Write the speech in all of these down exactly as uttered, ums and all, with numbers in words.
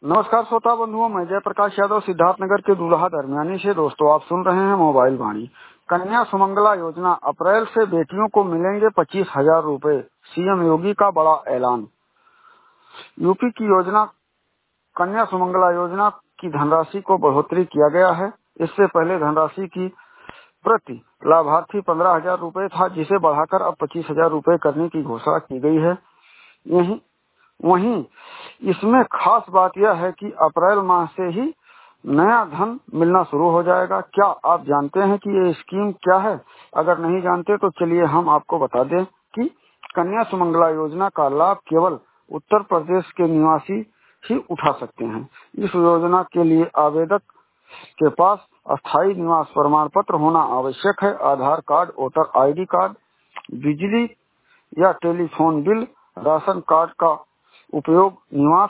नमस्कार श्रोता बंधुओं, मैं जयप्रकाश यादव सिद्धार्थनगर के दूल्हा दरमियानी से। दोस्तों, आप सुन रहे हैं मोबाइल वाणी। कन्या सुमंगला योजना, अप्रैल से बेटियों को मिलेंगे पच्चीस हजार रूपए, सीएम योगी का बड़ा ऐलान। यूपी की योजना कन्या सुमंगला योजना की धनराशि को बढ़ोतरी किया गया है। इससे पहले धनराशि की प्रति लाभार्थी पंद्रह हजार रूपए था, जिसे बढ़ाकर अब पच्चीस हजार रूपए करने की घोषणा की गई है। यही वहीं इसमें खास बात यह है कि अप्रैल माह से ही नया धन मिलना शुरू हो जाएगा। क्या आप जानते हैं कि ये स्कीम क्या है? अगर नहीं जानते तो चलिए हम आपको बता दें कि कन्या सुमंगला योजना का लाभ केवल उत्तर प्रदेश के निवासी ही उठा सकते हैं। इस योजना के लिए आवेदक के पास अस्थायी निवास प्रमाण पत्र होना आवश्यक है। Aadhaar card, voter ID card, बिजली या टेलीफोन बिल, राशन कार्ड का उपयोग निवास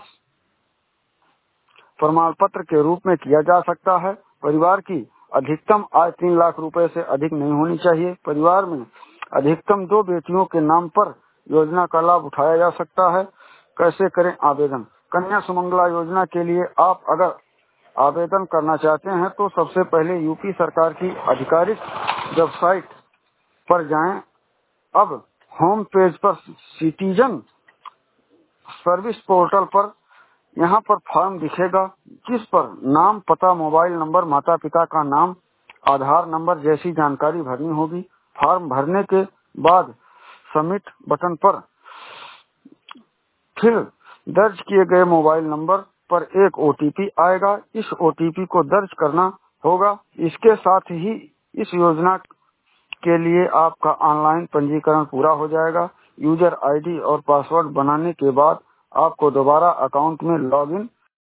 प्रमाण पत्र के रूप में किया जा सकता है। परिवार की अधिकतम आय तीन लाख रुपए से अधिक नहीं होनी चाहिए। परिवार में अधिकतम दो बेटियों के नाम पर योजना का लाभ उठाया जा सकता है। कैसे करें आवेदन? कन्या सुमंगला योजना के लिए आप अगर आवेदन करना चाहते हैं तो सबसे पहले यूपी सरकार की आधिकारिक वेबसाइट पर जाएं। अब होम पेज पर सिटीजन सर्विस पोर्टल पर यहाँ पर फॉर्म दिखेगा, जिस पर नाम, पता, मोबाइल नंबर, माता पिता का नाम, आधार नंबर जैसी जानकारी भरनी होगी। फॉर्म भरने के बाद सबमिट बटन पर फिर दर्ज किए गए मोबाइल नंबर पर एक ओटीपी आएगा। इस ओटीपी को दर्ज करना होगा। इसके साथ ही इस योजना के लिए आपका ऑनलाइन पंजीकरण पूरा हो जाएगा। यूजर आईडी और पासवर्ड बनाने के बाद आपको दोबारा अकाउंट में लॉगिन